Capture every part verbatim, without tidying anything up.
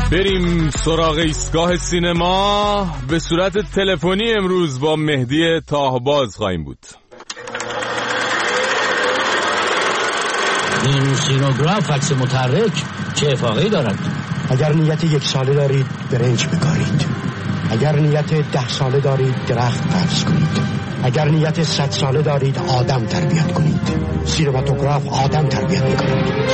بریم سراغ ایستگاه سینما. به صورت تلفنی امروز با مهدی تاهباز خواهیم بود. این سینوگراف عکس متحرک چه افاقه‌ای دارد؟ اگر نیت یک ساله دارید برنج بکارید، اگر نیت ده ساله دارید درخت فرض کنید، اگر نیت صد ساله دارید آدم تربیت کنید. سینماتوگراف آدم تربیت میکنید.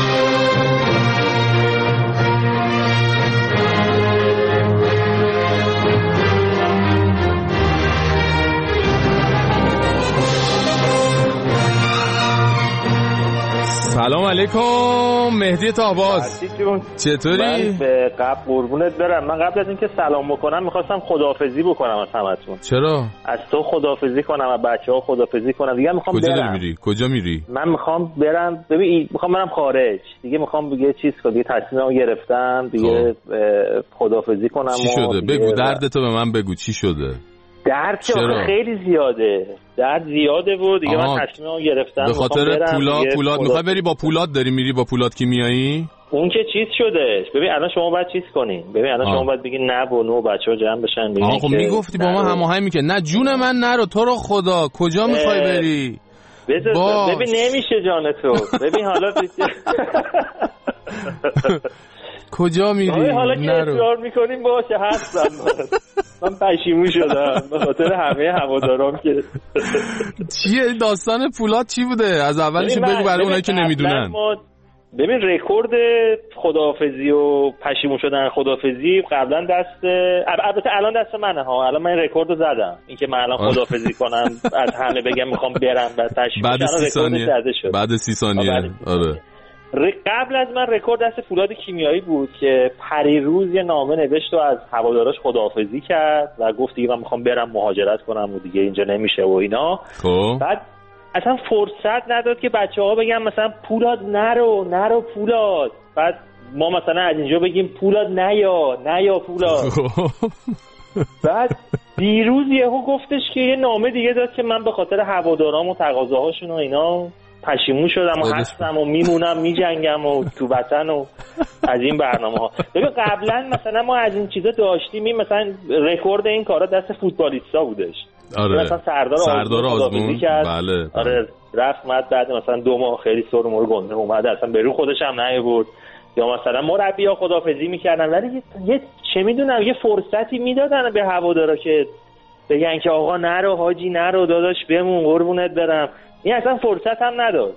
سلام علیکم مهدی تاهباز، چطوری؟ من به قبل قربونت برم. من قبل از اینکه سلام بکنم میخواستم خداحافظی بکنم از همتون. چرا؟ از تو خداحافظی کنم، از بچه‌ها خداحافظی کنم. دیگه میخوام کجا برم. کجا داری میری؟ کجا میری؟ من میخوام برم، ببین میخوام برم خارج. دیگه میخوام دیگه چیز کنم، دیگه تصمیممو گرفتم دیگه خداحافظی کنم. چی شده؟ بگو دردتو به من بگو، چی شده؟ درد که خیلی زیاده، درد زیاده بود دیگه. من تصمیممو گرفتم به خاطر پولاد. پولاد میخوای بری؟ با پولاد داری میری؟ با پولاد کیمیایی؟ اون که چیز شده. ببین الان شما باید چیز کنین. ببین الان شما باید بگین نه و نو، بچه‌ها جمع بشن بگین. آقا خب میگفتی با ما هماهنگ میکنه. نه جون من نرو، تو رو خدا کجا میخوای بری؟ ببین نمیشه جان تو. ببین حالا کجا میری؟ حالا که اصرار میکنیم باشه هستم. من پشیمون شدم به خاطر همه هوادارام که چیه داستان پولاد چی بوده؟ از اولش بگو برای اونایی که نمیدونن. ببین رکورد خداحافظی و پشیمون شدن خداحافظی قبلا دست، البته الان دست منه ها. الان من رکوردو زدم، اینکه من الان خداحافظی کنم از همه بگم میخوام برم بعد پشیمون بعد سی ثانیه بعد سی ثانیه آره. قبل از من رکورد دست فولاد کیمیایی بود که پریروز یه نامه نوشت و از هواداراش خداحافظی کرد و گفت دیگه من میخوام برم مهاجرت کنم و دیگه اینجا نمیشه و اینا. خب بعد اصلا فرصت نداد که بچه‌ها بگن مثلا پولاد نرو نرو پولاد. بعد ما مثلا از اینجا بگیم پولاد نیا نیا پولاد. بعد دیروز یهو گفتش که یه نامه دیگه داد که من به خاطر هوادارام و تقاضاهاشون و اینا پشیمون شدم و هستم و میمونم میجنگم و تو وطن و از این برنامه ها. ببین قبلا مثلا ما از این چیزا داشتیم، این مثلا رکورد این کارا دست فوتبالیستا بودش. آره مثلا سردار, سردار آزمون کرد. بله آره رفت مد بعد مثلا دو ماه خیلی سر مور گنده اومد اصلا به رو خودش هم نیورد. یا مثلا مربی‌ها خداحافظی میکردن ولی یه چه میدونم یه فرصتی میدادن به هوادارا که بگن که آقا نرو حاجی نرو داداش بمون قربونت برم. این اصلا فرصت هم نداد.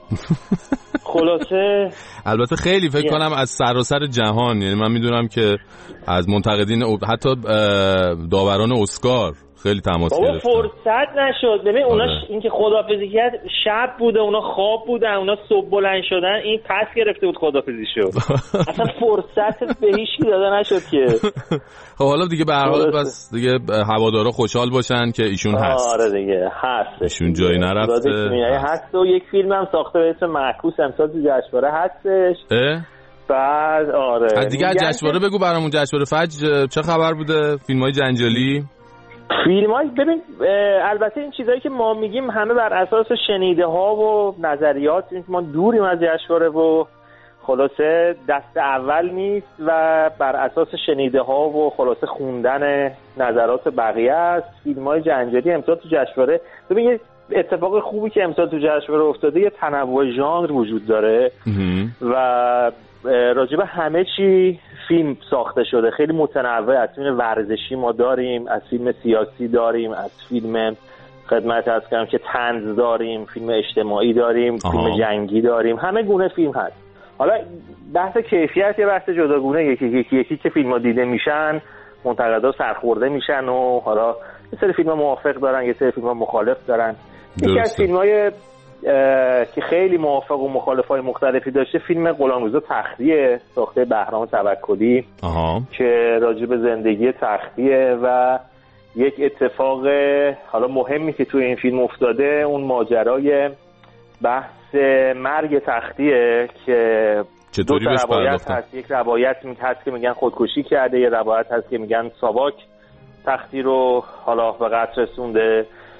خلاصه البته خیلی فکر کنم از سراسر جهان، یعنی من میدونم که از منتقدین حتی داوران اسکار خیلی تماس گرفتن. بابا فرصت نشد. ببین اونا این که خداحافظی کرد شب بوده، اونا خواب بودن، اونا صبح بلند شدن، این پس گرفته بود خداحافظی شد. اصلا فرصت به هیچ کی داده نشد که. خب حالا دیگه به هر حال بس دیگه هوادارا خوشحال باشن که ایشون هست. آره دیگه هست. ایشون جایی نرفته. هست و یک فیلم هم ساخته به اسم معکوس امسال تو جشنواره هستش. بعد آره دیگه جشنواره بگو برامون. جشنواره فجر چه خبر بوده؟ فیلم‌های جنجالی؟ فیلم‌های ببین البته این چیزایی که ما میگیم همه بر اساس شنیده ها و نظریات، این که ما دوریم از جشنواره و خلاصه دست اول نیست و بر اساس شنیده ها و خلاصه خوندن نظرات بقیه است. فیلم‌های جنجالی امسال تو جشنواره، ببین یه اتفاق خوبی که امسال تو جشنواره افتاده، یه تنوع ژانر وجود داره و راجب همه چی فیلم ساخته شده، خیلی متنوع. از فیلم ورزشی ما داریم، از فیلم سیاسی داریم، از فیلم خدمت عرض کنم که طنز داریم، فیلم اجتماعی داریم، آها. فیلم جنگی داریم، همه گونه فیلم هست. حالا بحث کیفیت یه بحث جداگونه، یکی یکی یکی که فیلم‌ها دیده میشن منتقدا سرخورده میشن و حالا یه سری فیلم‌ها موافق دارن، یه سری فیلم‌ها مخالف دارن. یکی از فیلم‌های که خیلی موافق و مخالفای مختلفی داشته فیلم غلامرضا تختیه ساخته بهرام توکلی که راجع به زندگی تختیه و یک اتفاق حالا مهمی که توی این فیلم افتاده اون ماجرای بحث مرگ تختیه که دو تا روایت هست. یک روایت هست که میگن خودکشی کرده، یه روایت هست که میگن ساواک تختی رو حالا به قتل رسونده.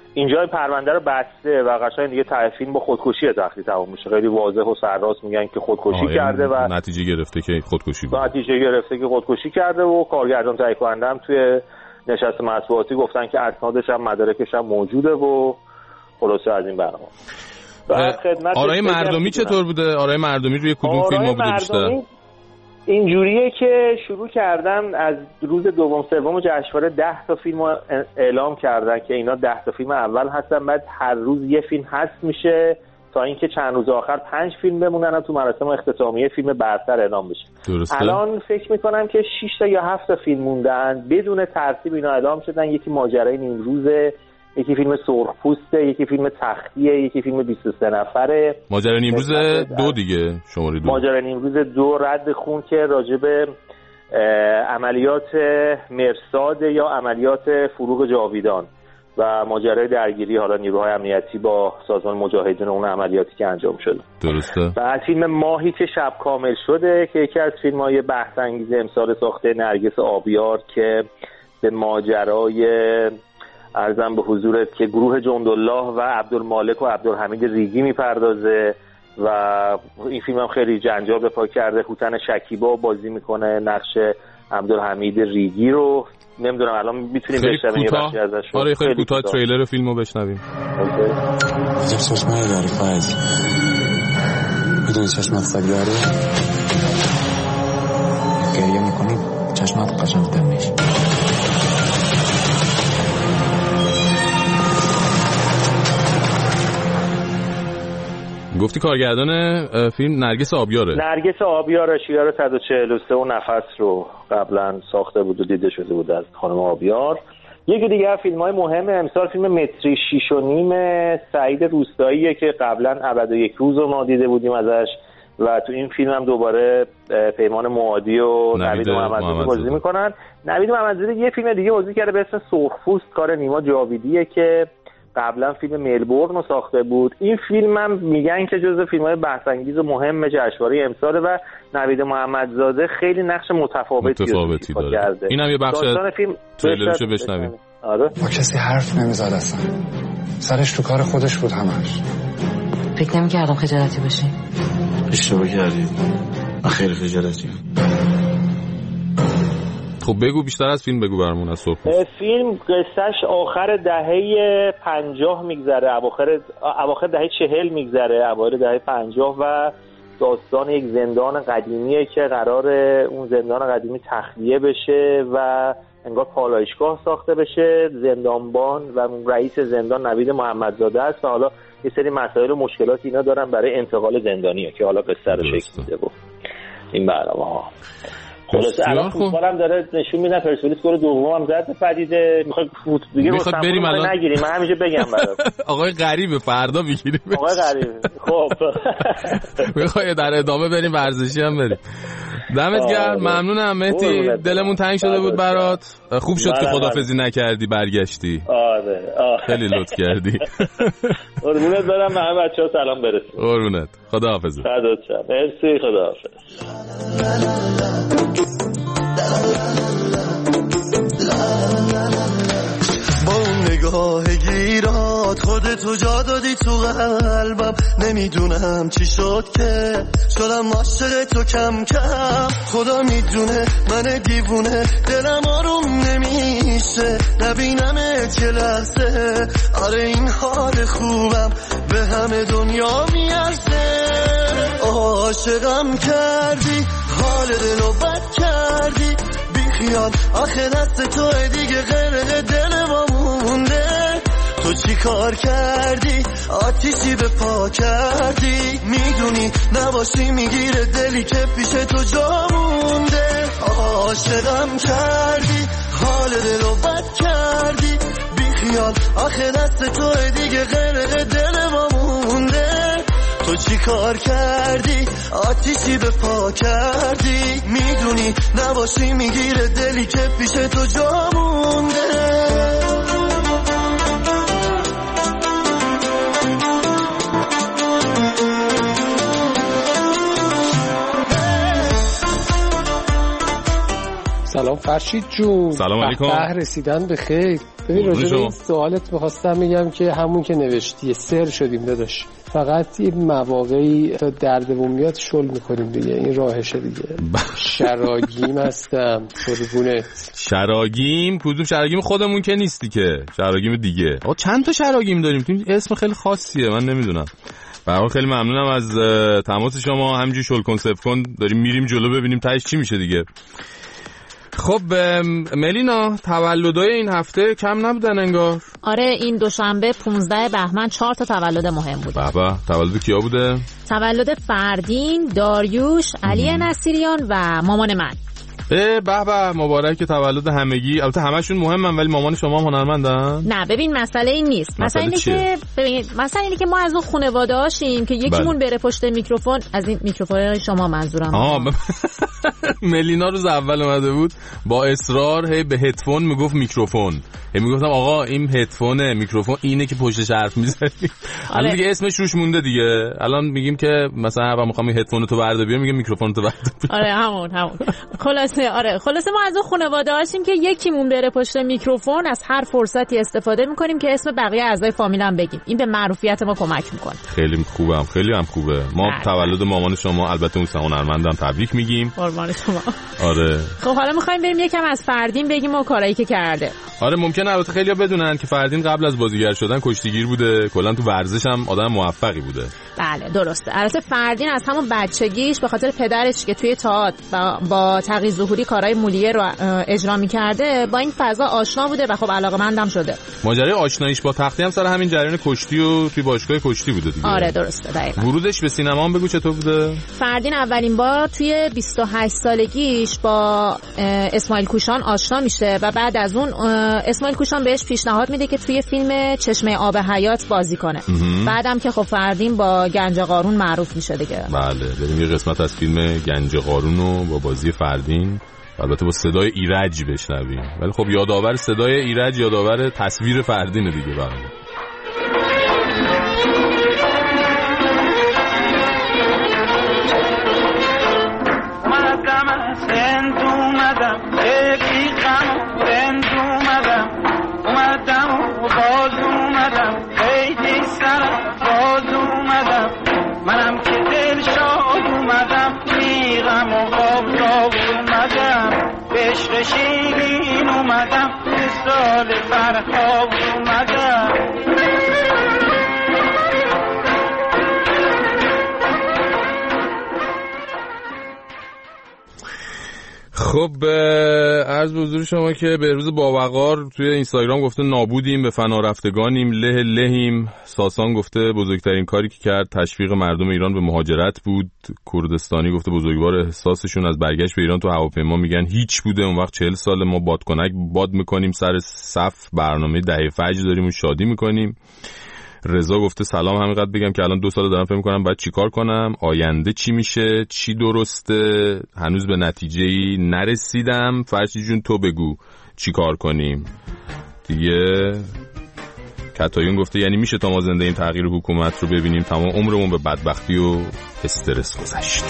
اینجا پرونده رو بسته و قشنگ دیگه فیلم با خودکشی تخلیه تمام میشه. خیلی واضح و سرراست میگن که خودکشی کرده و نتیجه گرفته که خودکشی بود. نتیجه گرفته که خودکشی کرده و کارگردان تهیه کننده هم توی نشست مطبوعاتی گفتن که اسنادش هم مدارکش هم موجوده و خلاصه از این برنامه. آرای مردمی چطور بوده؟ آرای مردمی روی کدوم فیلم بوده بیشتر؟ اینجوریه که شروع کردن از روز دوم سوم جشنواره ده تا فیلم اعلام کردن که اینا ده تا فیلم اول هستن، بعد هر روز یه فیلم حذف میشه تا اینکه چند روز آخر پنج فیلم بمونن و تو مراسم اختتامیه فیلم برتر اعلام بشه. درسته. الان فکر میکنم که شش تا یا هفت تا فیلم موندن بدون ترتیب اینا اعلام شدن. یکی ماجرای نیمروزه، یکی فیلم سرخپوسته، یکی فیلم تختیه، یکی فیلم بیست و سه نفره. ماجرای نیمروز دو دیگه شماره دو. ماجرای نیمروز دو رد خون که راجب عملیات مرصاد یا عملیات فروغ جاویدان و ماجرای درگیری حالا نیروهای امنیتی با سازمان مجاهدین اون عملیاتی که انجام شده. درسته. و از فیلم ماهی که شب کامل شده که یکی از فیلم‌های بحث انگیز امسال ساخته نرگس آبیار که به ماجرای عرضم به حضورت که گروه جندالله و عبدالمالک و عبدالحمید ریگی میپردازه و این فیلم هم خیلی جنجال به پا کرده. هوتن شکیبا بازی میکنه نقش عبدالحمید ریگی رو. نمیدونم الان میتونیم بشنویم یه بخشی ازش. آره خیلی کوتاه تریلر فیلمو بشنویم. عجب چشمایی داری فایز. میدونی چشمت سگیاره؟ گریه میکنی چشمت قشنگ‌تر میشه. گفتی کارگردان فیلم نرگس آبیاره. نرگس آبیاره شیار صد و چهل و سه و نفس رو قبلا ساخته بود و دیده شده بود از خانم آبیار. یکی دیگه فیلم‌های مهم امسال فیلم متری شیش و نیم سعید روستاییه که قبلا ابد و یک روز رو ما دیده بودیم ازش و تو این فیلم هم دوباره پیمان معادی و نوید محمدزاده بازی میکنن. نوید محمدزاده یه فیلم دیگه بازی کرده به اسم سرخپوست، کار نیما جاویدیه که قبلا فیلم ملبورن رو ساخته بود. این فیلم هم میگن که جزو فیلم‌های بحث‌انگیز و مهم جشنواره امساله و نوید محمدزاده خیلی نقش متفاوتی, متفاوتی داره. اینم یه بخش تریلرشو بشنویم. آره با کسی حرف نمیزد اصلا. سرش تو کار خودش بود همش. فکر نمی‌کردم خجالتی باشی. اشتباه کردی. من خیلی خجالتیم. خب بگو بیشتر از فیلم بگو برامون از صحبت. فیلم قصهش آخر دهه پنجاه میگذره، اواخر اواخر دهه چهل میگذره، اوایل دهه پنجاه و داستان یک زندان قدیمیه که قرار اون زندان قدیمی تخلیه بشه و انگار پالایشگاه ساخته بشه. زندانبان و رئیس زندان نوید محمدزاده است و حالا یه سری مسائل و مشکلات اینا دارن برای انتقال زندانیه که حالا قصه رو شکل میده. این برنامه‌ها خلاص الان فوتبال هم داره نشون میدن. پرسپولیس گل دوم هم زد پدیده. میخواد فوت دیگه میخواد بریم الان نگیریم. من همیشه بگم برات آقای غریبه فردا میگیریم. آقای غریبه خب میخوای در ادامه بریم ورزشی هم بریم. دمت گرم. ممنونم مهدی. دلمون تنگ شده بود برات. خوب شد که خدافظی نکردی برگشتی. آره خیلی لطف کردی. قربونت برم. همه بچه‌ها سلام برسون. قربونت. خداحافظ. فدات شم. مرسی. خداحافظ. با اون نگاه گیرات خودتو جا دادی تو قلبم. نمیدونم چی شد که شدم عاشق تو کم کم. خدا میدونه من دیوونه دلم آروم نمیشه نبینمت یه لحظه. آره این حال خوبم به همه دنیا میارزه. عاشقم کردی حال دلو بد کردی بیخیال آخه دست تو دیگه غرق دل ما مونده. تو چی کار کردی آتیشی به پا کردی. میدونی نباشی میگیره دلی که پیش تو جا مونده. عاشقم کردی حال دلو بد کردی بیخیال آخه دست تو دیگه غرق دل ما مونده. تو چی کار کردی آتیشی به پا کردی. میدونی نباشی میگیره دلی که پیش تو جا مونده. سلام فرشید جون. سلام علیکم. به رسیدن به خیر. ببین راجع به این سوالت می‌خواستم بگم که همون که نوشتی سر شدیم داداش. فقط این مواقعی تا دردمون میاد شل میکنیم دیگه، این راهشه دیگه. شراگیم هستم قربونت. شراگیم؟ کدوم شراگیم؟ خودمون که نیستی که، شراگیم دیگه. آقا چند تا شراگیم داریم؟ تو اسم خیلی خاصیه، من نمیدونم. برای خیلی ممنونم از تماس شما. همینجوری شل کن سف کن داریم میریم جلو ببینیم تهش چی میشه دیگه. خب ملینا، تولدای این هفته کم نبودن انگار. آره این دوشنبه پونزده بهمن چهار تا تولد مهم بود. به به. تولد کیا بوده؟ تولد فردین، داریوش، علی نصیریان و مامان من. به به مبارک تولد همگی. البته همشون مهمن ولی مامان شما هم هنرمندن؟ نه ببین مسئله این نیست. مسئله اینه که ببین مسئله اینه که ما از اون خانواده هاشیم که یکیمون بره پشت میکروفون. از این میکروفون شما منظورم. آها ب... ملینا روز اول اومده بود با اصرار هی به هدفون میگفت میکروفون. هی میگفتم آقا این هدفونه، میکروفون اینه که پشتش حرف میزنی. الان دیگه اسمش روش مونده دیگه. الان میگیم که مثلا با میخوام این هدفون تو بردار بیارم میگم میکروفون تو بردار بیار. آره همون همون. خلاصه آره خلاصه ما از اون خانواده هاشیم که یکیمون بره پشت میکروفون، از هر فرصتی استفاده میکنیم که اسم بقیه اعضای فامیل هم بگیم. این به معروفیت ما کمک میکنه. خیلی خوبم، خیلی هم خوبه. ما بله. تولد مامان شما البته اون هنرمندان تبریک میگیم. قربان شما. آره. خب حالا میخوایم بریم یکم از فردین بگیم و کارایی که کرده. آره ممکنه البته خیلی‌ها بدونن که فردین قبل از بازیگر شدن کشتیگیر بوده، کلا تو ورزش هم آدم موفقی بوده. بله درسته. البته فردین از همون بچگیش به خاطر پدرش که توی تئاتر با, با تقی ظهوری کارهای مولیه رو اجرا می‌کرده با این فضا آشنا بوده و خب علاقه‌مندم شده. ماجرای آشناییش با تختی هم سر همین جریان کشتی و توی باشگاه کشتی بوده دیگه. آره درسته دقیقاً. ورودش به سینما هم بگو چطور بوده؟ فردین اولین بار توی بیست و هشت سالگیش با اسماعیل کوشان آشنا میشه و بعد از اون اسماعیل کوشان بهش پیشنهاد میده که توی فیلم چشمه آب حیات بازی کنه. بعدم که خب فردین با گنج قارون معروف میشه دیگه. بله بریم یه قسمت از فیلم گنج قارون رو با بازی فردین البته با صدای ایرج بشنویم. ولی خب یادآور صدای ایرج یادآور تصویر فردین دیگه برام. منم که دل شاد اومدم میغم و غم را اومدم به عشق شیرین اومدم به سال فرخاب اومدم. خب عرض به حضور شما که به روز باوقار توی اینستاگرام گفته نابودیم به فنا رفتگانیم له لهیم. ساسان گفته بزرگترین کاری که کرد تشویق مردم ایران به مهاجرت بود. کردستانی گفته بزرگوار احساسشون از برگشت به ایران تو هواپیما میگن هیچ بوده. اون وقت چهل سال ما بادکنک باد میکنیم سر صف برنامه دهه فجر داریم و شادی میکنیم. رضا گفته سلام، همینقدر بگم که الان دو سال دارم فکر می‌کنم باید چیکار کنم، آینده چی میشه، چی درسته، هنوز به نتیجه‌ای نرسیدم. فرشی جون تو بگو چیکار کنیم دیگه. کتایون گفته یعنی میشه تا ما زنده این تغییر حکومت رو ببینیم تمام عمرمون به بدبختی و استرس گذشت.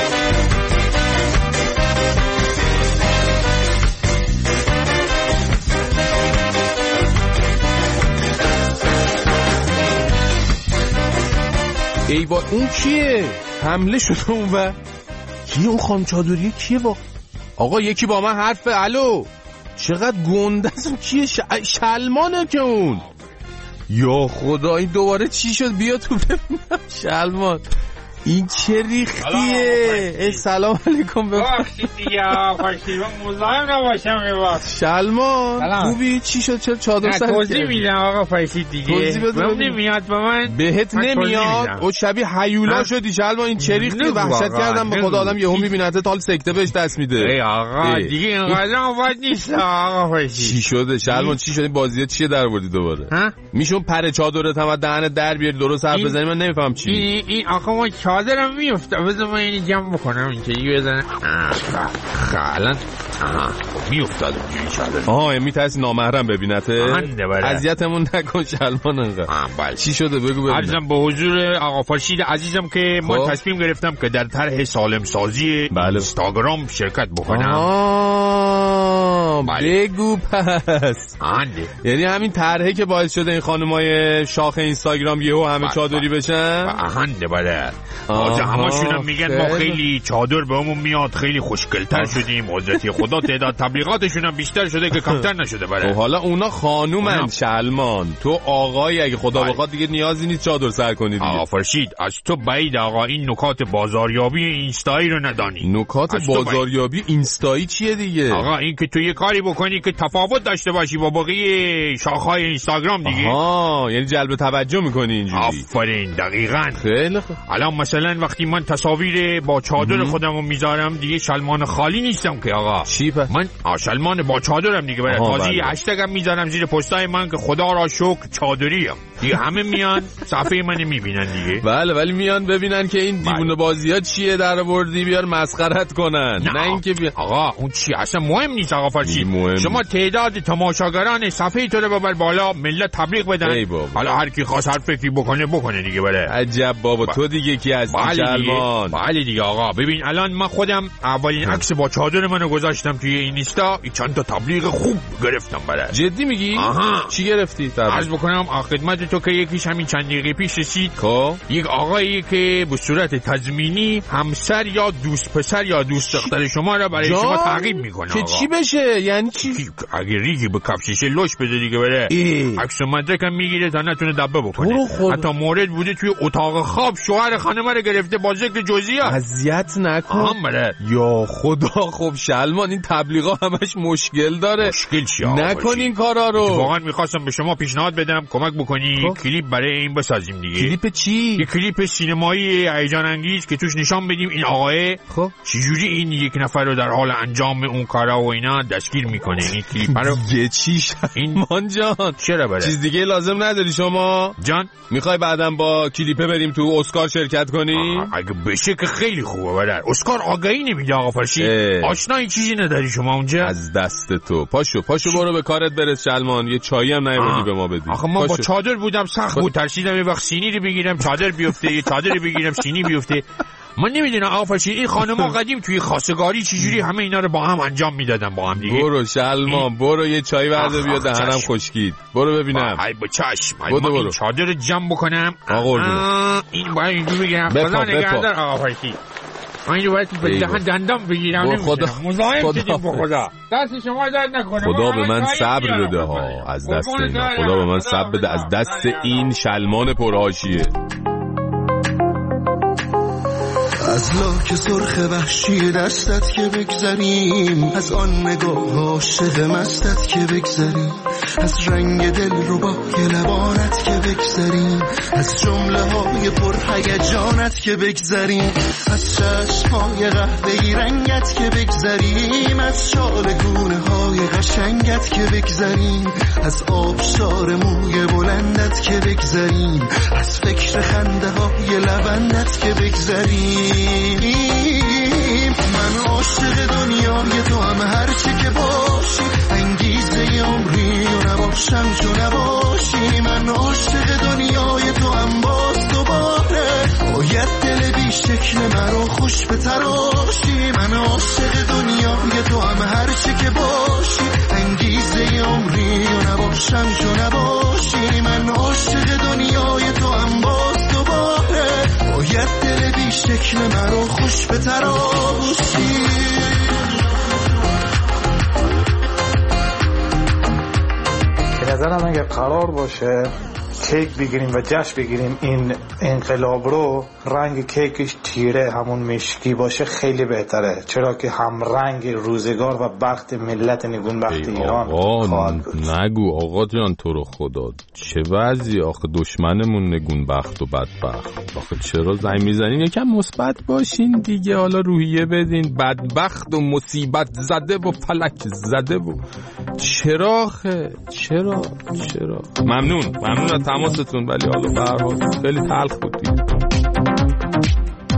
ای با اون کیه؟ حمله شده اون و کیه اون خانم چادریه کیه با؟ آقا یکی با من حرف الو چقدر گنده است اون کیه؟ ش... شلمانه که اون. یا خدا این دوباره چی شد؟ بیا تو ببینم. شلمان این چه ریختیه؟ سلام علیکم. ببخشید دیگه آقاشی مزاحم نباشم یه وقت. سلمان خوبی؟ چی شد؟ چرا چادر سر توضیح میدم آقا فرشید دیگه. توضیح بده. نمیاد با من بهت نمیاد. او شبیه هیولا شدی شلمان. این چه ریختی؟ وحشت کردم به خدا آدم یهو میبینه تا سکته بهش دست میده. ای آقا ای. دیگه اینقدر آباد نیست آقا فرشید. چی شده شلمان؟ چی شد؟ این بازیه چیه در آوردی دوباره؟ میشون پر چادرت هم دهنت در بیاری درست حرف بزنی. من نمیفهم چی. این این آقا ما چادرم میفته. بذار من اینی جمع بکنم این که یه بزنه خالا میافتاد اونجوری چادر. آها میترسی نامحرم ببینته؟ بله. اذیتمون نکن شلمان انقدر. بله. چی شده بگو ببینم. عرضم به حضور آقا فرشید عزیزم که من تصمیم گرفتم که در طرح سالم سازی بله. اینستاگرام شرکت بکنم. آه بله. بگو پس. آنده. یعنی همین طرحی که باعث شده این خانمای شاخ اینستاگرام یهو همه بله. چادری بشن؟ آهنده بله. تازه همشون میگن ما خیلی چادر بهمون میاد، خیلی خوشگل‌تر شدیم، حضرت خدا تعداد تبلیغاتشون هم بیشتر شده که کمتر نشده بله. حالا اونا خانومن شلمان، تو آقایی اگه خدا بخواد دیگه نیازی نیست چادر سر کنی دیگه. آقا فرشید از تو بعید آقا این نکات بازاریابی اینستایی رو ندانی. نکات بازاریابی اینستایی چیه دیگه؟ آقا این که تو یه کاری بکنی که تفاوت داشته باشی با بقیه شاخه‌های اینستاگرام دیگه. آها یعنی جلب توجه میکنی اینجوری. آفرین دقیقاً. خیلی خوب. الان مثلا وقتی من تصاویر با چادر خودمو میذارم دیگه شلمان خالی نیستم که آقا. چی پس؟ من شلمان با چادرم دیگه. برای تازه بله. هشتگم میذارم زیر پستای من که خدا را شکر چادریم. دیگه همه میان صفحه منو میبینن دیگه. بله ولی میان ببینن که این دیوونه بازی‌ها چیه در آوردی بیار مسخرت کنن. نه, نه اینکه بیا... آقا اون چی اصلا مهم نیست آقا فرشید. شما تعداد تماشاگران صفحه تو رو ببر بالا، ملت تبلیغ بدن. حالا هر کی خواست هر فکری بکنه بکنه دیگه. بله عجب بابا با... تو دیگه کی هستی شلمان؟ بله دیگه آقا ببین الان من خودم اولین عکس با چادر منو گذاشتم توی اینستا، چند تا تبلیغ خوب گرفتم. بله جدی میگی؟ آها. چی گرفتی؟ عرض بکنم خدمت تو که یکیش همین چند دقیقه پیش رسید. خب یک آقایی که به صورت تضمینی همسر یا دوست پسر یا دوست دختر شما را برای شما تعقیب میکنه. که چی بشه؟ یعنی چی؟ اگه ریگی به کفشش لوش بده دیگه بره. عکس مدرک هم میگیره تا نتونه دبه بکنه. حتی مورد بوده توی اتاق خواب شوهر خانم رو گرفته با ذکر جزئیات. اذیت نکن. یا خدا. خب شلمان این تبلیغا همش مشکل داره. مشکل چی نکن این کارا رو. واقعا میخواستم به شما پیشنهاد بدم کمک بکنی خب. کلیپ برای این بسازیم دیگه. کلیپ چی؟ یه کلیپ سینمایی هیجان انگیز که توش نشان بدیم این آقای خب چجوری این یک نفر رو در حال انجام اون کارا و اینا دستگیر میکنه. این کلیپ رو دیگه چی شلمان جان؟ چرا بره؟ چیز دیگه لازم نداری شما جان؟ میخوای بعدم با کلیپه بریم تو اسکار شرکت کنی؟ اگه بشه که خیلی خوبه. بله اسکار آگهی نمیده آقا فرشید. آشنایی چیزی نداری شما اونجا؟ از دست تو. پاشو پاشو برو به کارت برس شلمان. یه چایی هم نیاوردی به ما بدی. آخه من با چادر بودم سخت بود، ترسیدم یه وقت سینی رو بگیرم چادر بیفته، یه چادر رو بگیرم سینی بیفته. من نمیدونم آقا فرشید این خانم‌ها قدیم توی خواستگاری چجوری همه اینا رو با هم انجام میدادن با هم دیگه. برو شلمان برو یه چای ورده بیا دهنم خشکید. برو ببینم. ای با چشم. من این چادر رو جمع بکنم. آقا این باید اینجوری بگیرم. خدا نگهدار آقا فرشید. من رو باید به دهن دندم بگیرم. نمیدونم مزاحم شدیم با خدا. دست شما درد نکنه. خدا به من صبر بده ها از دست اینا. خدا به من صبر بده از دست این شلمان پرحاشیه. از لاک سرخ وحشی دستت که بگذریم، از آن نگاه عاشق مستت که بگذریم، از رنگ دل رو با لبانت که بگذریم، از جمله های پرهیجانت که بگذریم، از چشم های قهوه‌ای رنگت که بگذریم، از شال گونه های قشنگت که بگذریم، از آبشار موی بلندت که بگذریم، از فکر خنده های لبندت که بگذریم. من عاشق دنیای تو هم هر چی که باشی، انگیزه عمری و نباشم چو نباشی. من عاشق دنیای تو هم باز دوباره باید دل بی شکل مرا خوش به تراشی. من عاشق دنیای تو هم هر چی که باشی، انگیزه عمری و نباشم چو نباشی. من عاشق دنیای تو هم باز دوباره باید دل بی شکل مرا خوش به تراشی. به نظرم اگر قرار باشه کیک بگیریم و جشن بگیریم این انقلاب رو، رنگ کیکش تیره همون مشکی باشه خیلی بهتره، چرا که هم رنگ روزگار و بخت ملت نگونبخت ایران خواهد بود. نگو آقا جان تو رو خدا، چه وضعی آخه دشمنمون نگونبخت و بدبخت. آخه چرا زنگ میزنین یکم مثبت باشین دیگه، حالا روحیه بدین. بدبخت و مصیبت زده و فلک زده و چرا خه چرا چرا ممنون ممنون از تماستون، ولی حالا به هر حال خیلی تلخ بود دیگه.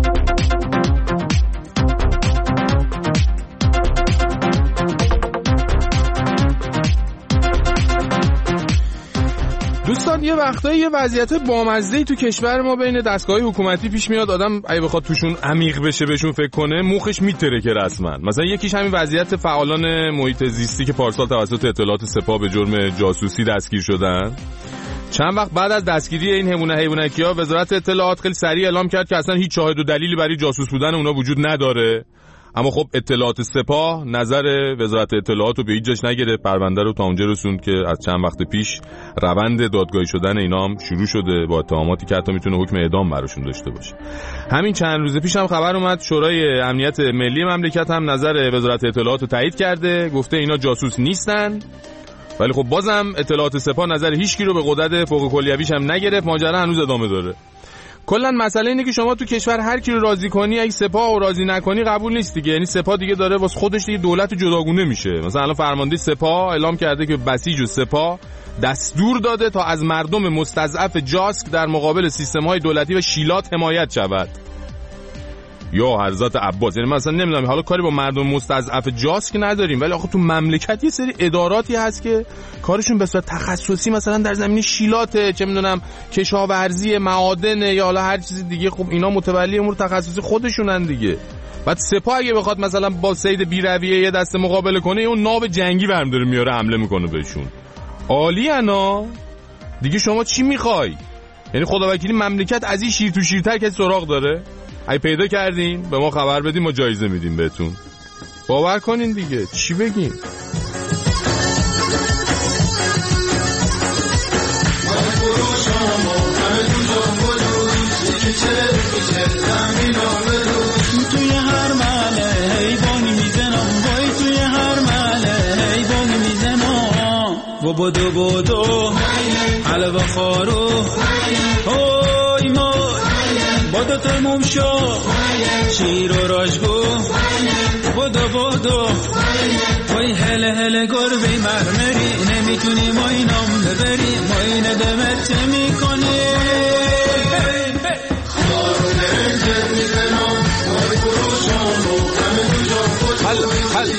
دوستان یه وقتایی یه وضعیت بامزه‌ای تو کشور ما بین دستگاه‌های حکومتی پیش میاد، آدم اگه بخواد توشون عمیق بشه بهشون فکر کنه مخش میترکه رسما. مثلا یکیش همین وضعیت فعالان محیط زیستی که پارسال توسط اطلاعات سپاه به جرم جاسوسی دستگیر شدن. چند وقت بعد از دستگیری این حیوانه حیوانکی‌ها وزارت اطلاعات خیلی سریع اعلام کرد که اصلا هیچ شاهد و دلیلی برای جاسوس بودن اونا وجود نداره. اما خب اطلاعات سپاه نظر وزارت اطلاعات رو به هیچ جاش نگرفت، پرونده رو تا اونجا رسوند که از چند وقت پیش روند دادگاهی شدن اینا هم شروع شده با اتهاماتی که حتی میتونه حکم اعدام براشون داشته باشه. همین چند روز پیش هم خبر اومد شورای امنیت ملی مملکت هم نظر وزارت اطلاعات رو تایید کرده، گفته اینا جاسوس نیستن. ولی خب بازم اطلاعات سپاه نظر هیچکی رو به قدرت فوق کلیویش هم نگرفت، ماجرا هنوز ادامه داره. کلا مسئله اینه که شما تو کشور هر کی رو راضی کنی، اگه سپاه رو راضی نکنی قبول نیست دیگه. یعنی سپاه دیگه داره واسه خودش دیگه دولت جداگونه میشه. مثلا الان فرمانده سپاه اعلام کرده که بسیج و سپاه دستور داده تا از مردم مستضعف جاسک در مقابل سیستم‌های دولتی و شیلات حمایت شود. یا حضرت عباس، یعنی مثلا نمیدونم، حالا کاری با مردم مستضعف جاسک نداریم، ولی آخه تو مملکت یه سری اداراتی هست که کارشون به صورت تخصصی مثلا در زمینه شیلاته، چه میدونم کشاورزی، معادن یا حالا هر چیز دیگه. خب اینا متولی امور تخصصی خودشونن دیگه. بعد سپاه اگه بخواد مثلا با سید بیرویه یه دست مقابله کنه، اون ناو جنگی برم داره میاره حمله میکنه بهشون. عالی انا دیگه، شما چی میخوای؟ یعنی خداوکیلی مملکت از این شیر تو شیرتر کسی سراغ داره؟ ای پیدا کردین به ما خبر بدین، ما جایزه میدیم بهتون. باور کنین دیگه، چی بگیم؟ توی هر محله حیوانی میزنم، وای توی هر محله حیوانی میزنم. و بدو بدو حلوه خارو های ما بدو تموم شو شیر و راجگو بدو بدو وای هله هله گربه مرمری نمیتونی ما اینام ببری، ما اینه دمت میکنی خارو نرنجت میزنم وای فروشم و همه دو جا خوش حل حل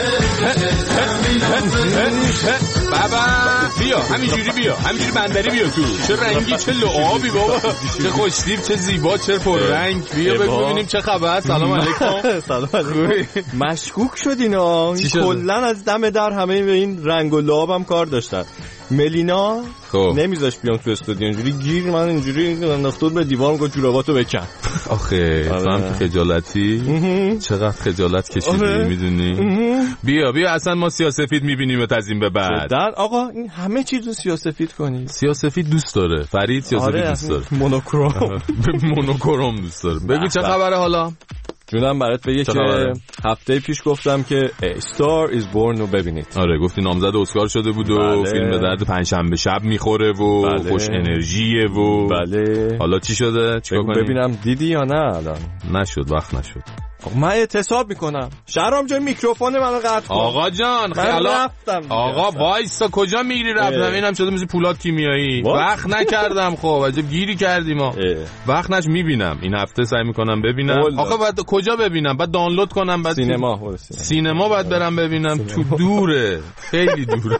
بابا بیا همینجوری بیا، همینجوری بندری بیا تو. چه رنگی، چه لعابی بابا، چه خوشتیب، چه زیبا، چه پررنگ. بیا ببینیم چه خبر. سلام علیکم. سلام علیکم. مشکوک شد اینا کلا از دم در همه به این رنگ و لعابم کار داشتن. ملینا نمیذاش بیام تو استودیو، اینجوری گیر من اینجوری انداختود به دیوار، میگه جوراباتو بکن. آخه فهم خجالتی، چقدر خجالت کشیدی میدونی. بیا بیا اصلا ما سیاه‌سفید میبینیمت از این به بعد. در آقا این همه چیزو سیاه‌سفید کنی. سیاه‌سفید دوست داره فرید، سیاه‌سفید دوست داره. مونوکروم مونوکروم دوست داره. بگو چه خبره حالا؟ جونم برات بگه که هفته پیش گفتم که Star is Born رو ببینید. آره گفتی نامزد اسکار شده بود و بله. فیلم به درد پنجشنبه شب میخوره و بله. خوش انرژیه و بله. حالا چی شده؟ چیکار کنیم؟ ببینم دیدی یا نه الان؟ نشد، وقت نشد. من اعتصاب میکنم. شهرام جان میکروفون منو قطع کن. آقا جان خیلی آقا وایسا، کجا میگیری رفتم؟ اینم شده مثل پولاد کیمیایی. وقت نکردم. خب عجب گیری کردی ما. وقت نش میبینم این هفته، سعی میکنم ببینم. آقا بعد کجا ببینم؟ بعد دانلود کنم، بعد سینما سینما بعد برم ببینم. تو دوره، خیلی دوره.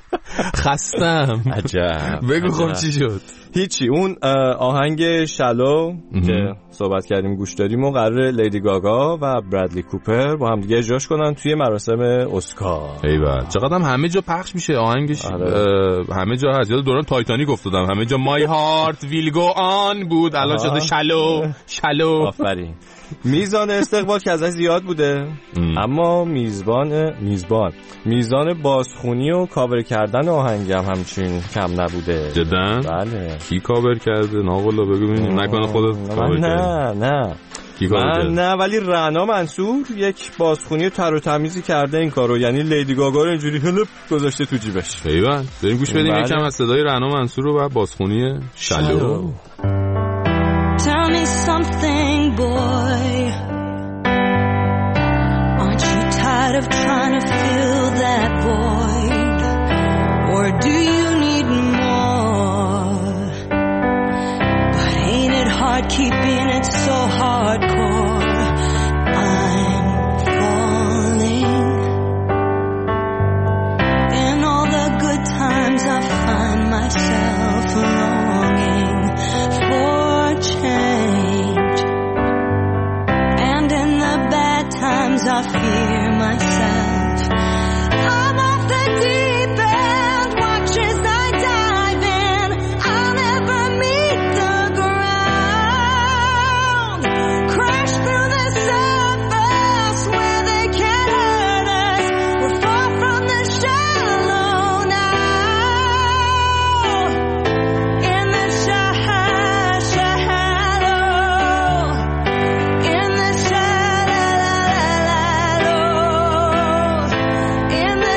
خستم. عجب. بگو خب چی شد؟ هیچی. اون آهنگ شالو که صحبت کردیم گوش دادیم و قراره لیدی گاگا و برادلی کوپر با هم دیگه اجراش کنن توی مراسم اسکار. ایول چقدر هم همه جا پخش میشه آهنگش. آره. همه جا هست. یاد دوران تایتانیک افتادم، همه جا My Heart Will Go On بود، الان شده شالو شالو. آفرین. میزان استقبال که ازش زیاد بوده ام. اما میزبان میزبان میزان بازخونی و کاور کردن آهنگ هم همچین کم نبوده. جدن؟ بله. کی کاور کرده؟ ناقلا بگو ببینیم. نکنه خودت کاور کرده؟ نه نه من نه، ولی رعنا منصور یک بازخونی تر و تمیزی کرده این کارو، یعنی لیدی گاگا رو اینجوری هلپ گذاشته تو جیبش. ایول بریم گوش بدیم بله. یکم از صدای رعنا منصور رو و بازخونی شالو. Tell me something, boy. Aren't you tired of trying to fill that void? Or do you need more? But ain't it hard keeping it so hardcore? I'm falling. In all the good times I find myself fear myself. I'm off the deep end, watch as I dive in. I'll never meet the ground. Crash through the surface where they can't hurt us. We're far from the shallow now. In the shallow, in the shallow, in the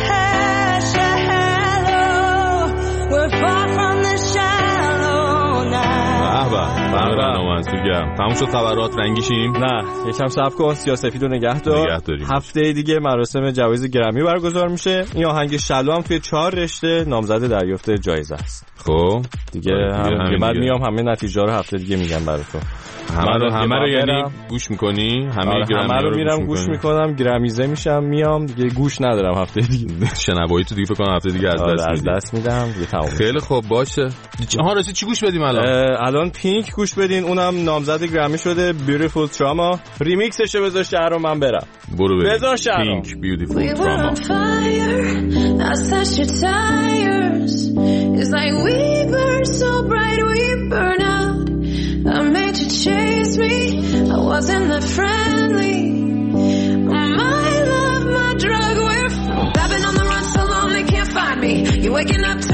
shallow. We're far from the shallow now. به به برنامه منصور گرم. تموم شد خبرات رنگیشیم؟ نه یکم صبر کن، سیاه‌سفید رو نگه دار. هفته دیگه مراسم جوایز گرمی برگزار میشه. این آهنگ شلو هم توی چهار رشته نامزد دریافت جایزه است. خب دیگه هم بعد میام همه نتیجه رو هفته دیگه میگم براتون. همه رو همه رو یعنی گوش میکنی؟ همه آره گرمی همه رو رو میرم گوش میکنم، گرمیزه میشم میام دیگه، گوش ندارم هفته دیگه. شنوایی تو دیگه فکر کنم هفته دیگه از آره دست از میدی. دست میدم دیگه تموم. خیلی خوب باشه. ها راستی چی گوش بدیم الان؟ الان پینک گوش بدین، اونم نامزد گرمی شده. بیوتیفول تراما ریمیکسش رو بذار شهرام من برم. برو بریم. بذار شهرام. پینک بیوتیفول تراما. It's like we burn so bright we burn out. I made you chase me, I wasn't that friendly. My love, my drug, we're I've been on the run so long they can't find me. You're waking up